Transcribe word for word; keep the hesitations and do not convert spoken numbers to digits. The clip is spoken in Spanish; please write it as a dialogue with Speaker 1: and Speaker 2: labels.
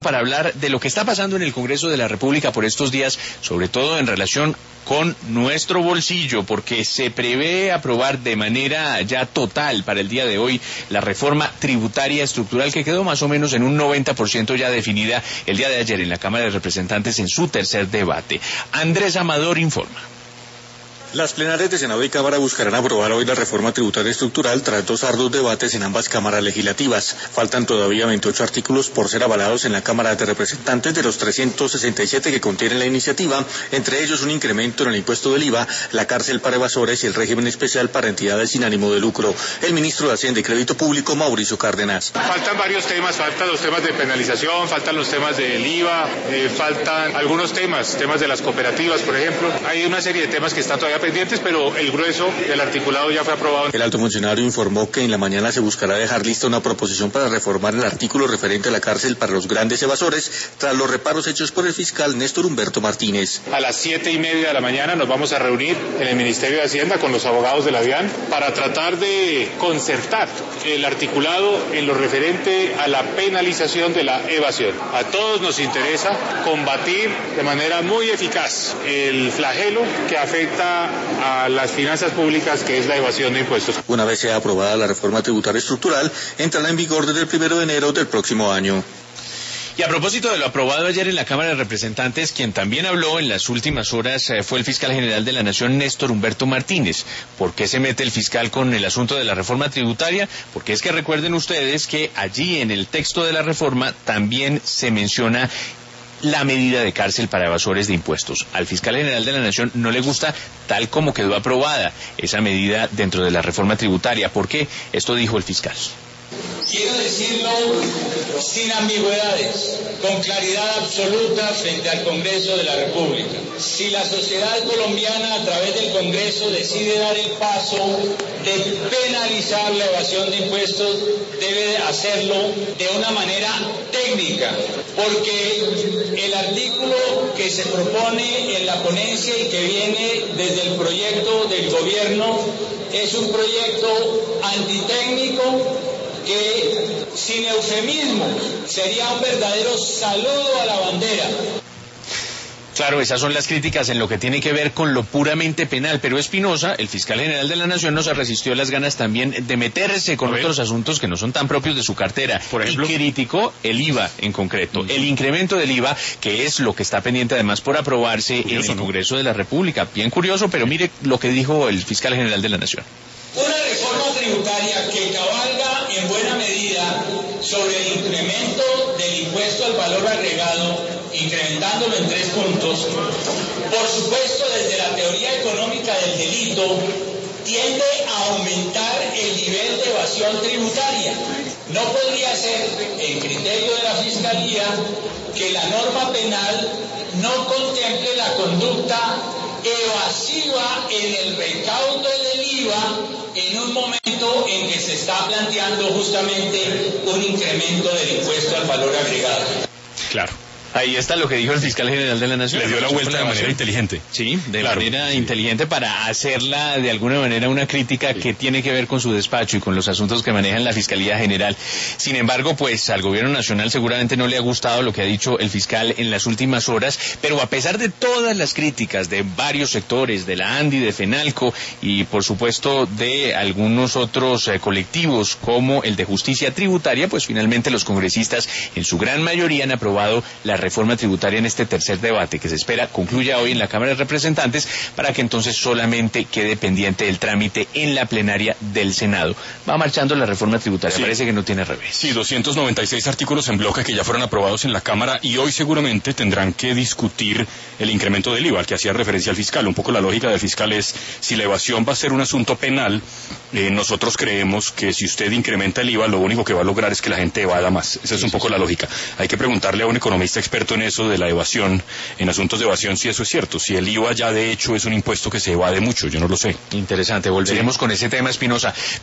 Speaker 1: Para hablar de lo que está pasando en el Congreso de la República por estos días, sobre todo en relación con nuestro bolsillo, porque se prevé aprobar de manera ya total para el día de hoy la reforma tributaria estructural que quedó más o menos en un noventa por ciento ya definida el día de ayer en la Cámara de Representantes en su tercer debate. Andrés Amador informa.
Speaker 2: Las plenarias de Senado y Cámara buscarán aprobar hoy la reforma tributaria estructural tras dos arduos debates en ambas cámaras legislativas. Faltan todavía veintiocho artículos por ser avalados en la Cámara de Representantes de los trescientos sesenta y siete que contiene la iniciativa, entre ellos un incremento en el impuesto del I V A, la cárcel para evasores y el régimen especial para entidades sin ánimo de lucro. El ministro de Hacienda y Crédito Público, Mauricio Cárdenas.
Speaker 3: Faltan varios temas, faltan los temas de penalización, faltan los temas del I V A, eh, faltan algunos temas, temas de las cooperativas, por ejemplo. Hay una serie de temas que están todavía pendientes, pero el grueso del articulado ya fue aprobado.
Speaker 2: El alto funcionario informó que en la mañana se buscará dejar lista una proposición para reformar el artículo referente a la cárcel para los grandes evasores, tras los reparos hechos por el fiscal Néstor Humberto Martínez.
Speaker 3: A las siete y media de la mañana nos vamos a reunir en el Ministerio de Hacienda con los abogados de la DIAN para tratar de concertar el articulado en lo referente a la penalización de la evasión. A todos nos interesa combatir de manera muy eficaz el flagelo que afecta a las finanzas públicas, que es la evasión de impuestos.
Speaker 2: Una vez sea aprobada la reforma tributaria estructural, entrará en vigor desde el primero de enero del próximo año.
Speaker 1: Y a propósito de lo aprobado ayer en la Cámara de Representantes, quien también habló en las últimas horas eh, fue el fiscal general de la Nación, Néstor Humberto Martínez. ¿Por qué se mete el fiscal con el asunto de la reforma tributaria? Porque es que recuerden ustedes que allí en el texto de la reforma también se menciona la medida de cárcel para evasores de impuestos. Al fiscal general de la Nación no le gusta tal como quedó aprobada esa medida dentro de la reforma tributaria. ¿Por qué? Esto dijo el fiscal.
Speaker 4: Quiero decirlo sin ambigüedades, con claridad absoluta frente al Congreso de la República. Si la sociedad colombiana a través del Congreso decide dar el paso de penalizar la evasión de impuestos, debe hacerlo de una manera técnica, porque el artículo que se propone en la ponencia y que viene desde el proyecto del gobierno es un proyecto antitécnico que, sin eufemismo, sería un verdadero saludo a la bandera.
Speaker 1: Claro, esas son las críticas en lo que tiene que ver con lo puramente penal, pero Espinosa, el fiscal general de la Nación, no se resistió a las ganas también de meterse con otros asuntos que no son tan propios de su cartera. Por ejemplo, y criticó el I V A en concreto, el incremento del I V A, que es lo que está pendiente además por aprobarse curioso, en el Congreso, ¿no?, de la República. Bien curioso, pero mire lo que dijo el fiscal general de la Nación.
Speaker 4: Una reforma tributaria que cabalga en buena medida sobre el incremento del impuesto al valor agregado, incrementándolo en tres puntos, por supuesto desde la teoría económica del delito, tiende a aumentar el nivel de evasión tributaria. No podría ser, en criterio de la Fiscalía, que la norma penal no contemple la conducta evasiva en el recaudo del I V A en un momento en que se está planteando justamente un incremento del impuesto al valor agregado.
Speaker 1: Claro. Ahí está lo que dijo el fiscal general de la Nación.
Speaker 5: Le dio la vuelta de manera inteligente.
Speaker 1: Sí, de
Speaker 5: claro,
Speaker 1: manera
Speaker 5: sí.
Speaker 1: inteligente para hacerla de alguna manera una crítica sí. que tiene que ver con su despacho y con los asuntos que maneja en la Fiscalía General. Sin embargo, pues al gobierno nacional seguramente no le ha gustado lo que ha dicho el fiscal en las últimas horas, pero a pesar de todas las críticas de varios sectores, de la ANDI, de FENALCO y por supuesto de algunos otros eh, colectivos como el de Justicia Tributaria, pues finalmente los congresistas en su gran mayoría han aprobado la reforma tributaria en este tercer debate que se espera concluya hoy en la Cámara de Representantes para que entonces solamente quede pendiente el trámite en la plenaria del Senado. Va marchando la reforma tributaria, sí. Parece que no tiene revés.
Speaker 5: Sí, doscientos noventa y seis artículos en bloque que ya fueron aprobados en la Cámara y hoy seguramente tendrán que discutir el incremento del I V A, al que hacía referencia al fiscal. Un poco la lógica del fiscal es, si la evasión va a ser un asunto penal, eh, nosotros creemos que si usted incrementa el I V A, lo único que va a lograr es que la gente evada más. Esa es un poco la lógica. Hay que preguntarle a un economista experto en eso de la evasión, en asuntos de evasión, si eso es cierto, si el I V A ya de hecho es un impuesto que se evade mucho, yo no lo sé.
Speaker 1: Interesante, volveremos sí. con ese tema, Espinosa.